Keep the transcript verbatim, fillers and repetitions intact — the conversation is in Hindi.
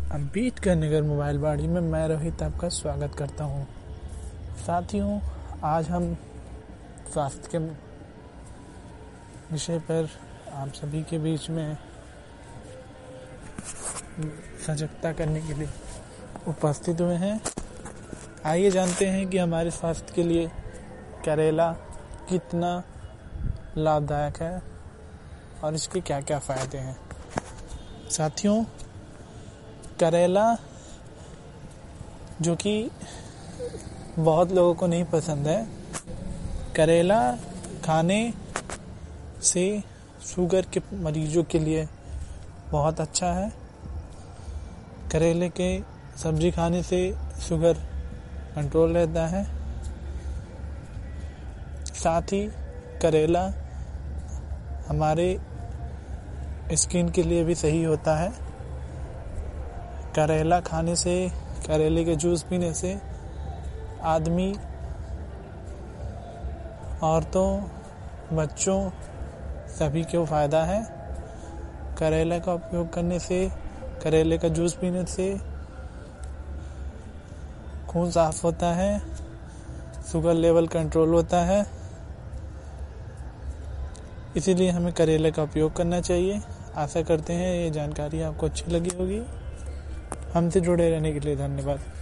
अम्बेडकर मोबाइल बाड़ी में मैं रोहित आपका स्वागत करता हूँ। साथियों, आज हम स्वास्थ्य के विषय पर आप सभी के बीच में सजगता करने के लिए उपस्थित हुए हैं। आइए जानते हैं कि हमारे स्वास्थ्य के लिए करेला कितना लाभदायक है और इसके क्या क्या फ़ायदे हैं। साथियों, करेला जो कि बहुत लोगों को नहीं पसंद है, करेला खाने से शुगर के मरीजों के लिए बहुत अच्छा है। करेले के सब्जी खाने से शुगर कंट्रोल रहता है। साथ ही करेला हमारे स्किन के लिए भी सही होता है। करेला खाने से, करेले के जूस पीने से आदमी, औरतों, बच्चों सभी को फ़ायदा है। करेले का उपयोग करने से, करेले का जूस पीने से खून साफ होता है, शुगर लेवल कंट्रोल होता है। इसीलिए हमें करेले का उपयोग करना चाहिए। आशा करते हैं ये जानकारी आपको अच्छी लगी होगी। हमसे जुड़े रहने के लिए धन्यवाद।